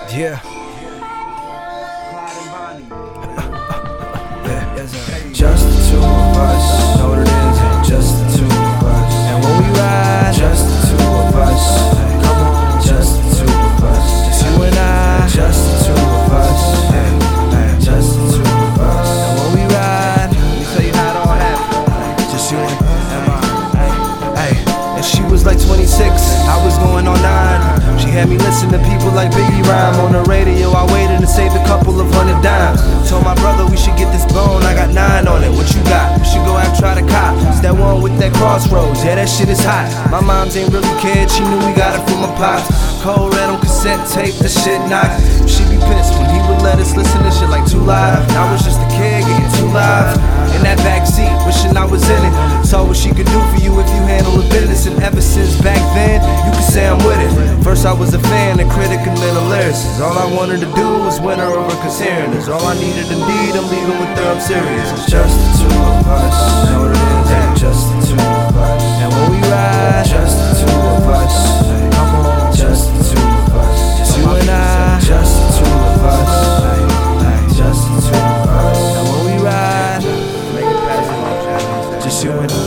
Yeah. Just the two of us. Know what it is? Just the two of us. And when we ride, just the two of us. come on, Just the two of us. just you and I. Just the two of us. Just the two of us. And when we ride, Let me tell you how it all happened. just you and I. Ay, and she was like 26, I was going on 9. She had me listen to people like Biggie Rhyme on the radio. I waited and saved a couple of $100 dimes. Told my brother we should get this bone, I got 9 on it. What you got? We should go out try the cop. It's that one with that crossroads, yeah, that shit is hot. My moms ain't really cared, she knew we got it from my pops. Cold red on cassette tape, the shit knocked. She be pissed when he would let us listen to shit like Too Live. I was just a kid getting too live in that backseat, wishing I was in it. Saw what she could do for you if you handle the business. And ever since back then, you could say I'm with it. First I was a fan, a critic, and then a lyricist. All I wanted to do was win her over, cause hearing is all I needed to need. I'm leaving with her, I'm serious. It's just the two of us. Know what it is? Just the two of us. And when we ride, Just the two of us. come on, Just the two of us. just you and I. Just the two of us. Just the two of us. And when we ride, Make it past the just you and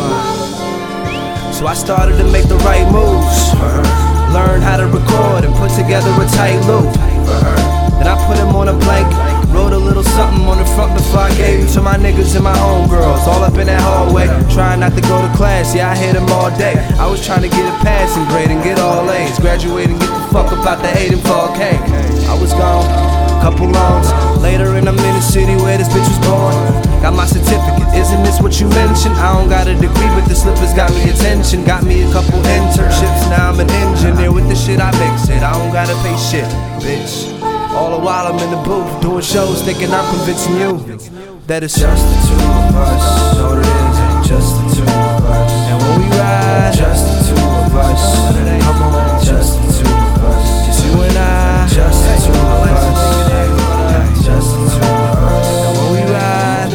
I. So I started to make the right moves. Learn how to record and put together a tight loop. Then I put him on a blanket, wrote a little something on the front before I gave him to my niggas and my homegirls. All up in that hallway, trying not to go to class, yeah I hit him all day. I was trying to get a passing grade and get all A's. Graduate and get the fuck up out the 8 and 4K. I was gone, couple loans later and I'm in the city where this bitch was born. Got my certificate, isn't this what you mentioned? I don't got a degree but the slippers got me attention. Got me a couple internships, now I'm an engineer. With the shit I mix it, I don't gotta pay shit, bitch. All the while I'm in the booth, doing shows, thinking I'm convincing you that it's just the two of us. Know what it is? Just the two of us. And when we ride, Just the two of us. come on, Just the two of us. just you and I. Just the two of us. Just the two of us. And when we ride,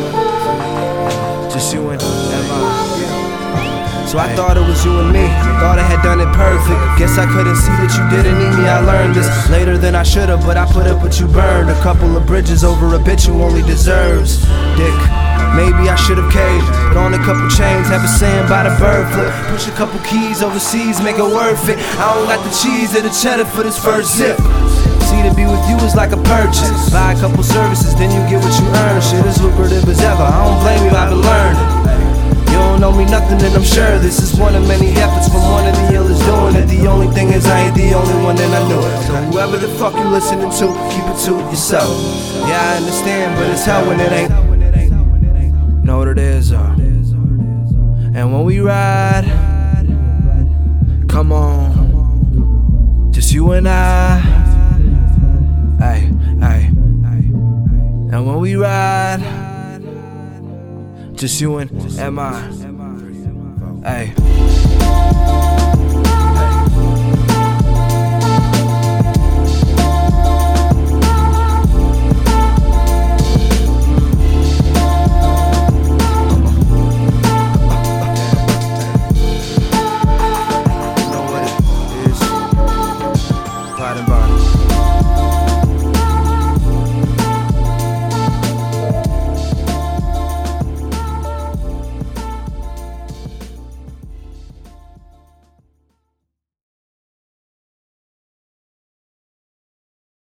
just you and I. So I thought it was you and me, thought I had done it perfect. Guess I couldn't see that you didn't need me, I learned this later than I should've, but I put up what you burned. A couple of bridges over a bitch who only deserves dick. Maybe I should've caved, put on a couple chains, have a saying by the bird flip. Push a couple keys overseas, make it worth it. I don't got the cheese or the cheddar for this first zip. See, to be with you is like a purchase. Buy a couple services, then you get what you earn. Shit as lucrative as ever, I don't blame you, I've been learning. You don't know me nothing and I'm sure this is one of many efforts from one of the illest doing it. The only thing is I ain't the only one and I knew it. So whoever the fuck you listening to, keep it to yourself. Yeah, I understand, but it's hell when it ain't. Know what it is, and when we ride, come on, just you and I. Ay, ay, and when we ride, just you and I. Ay.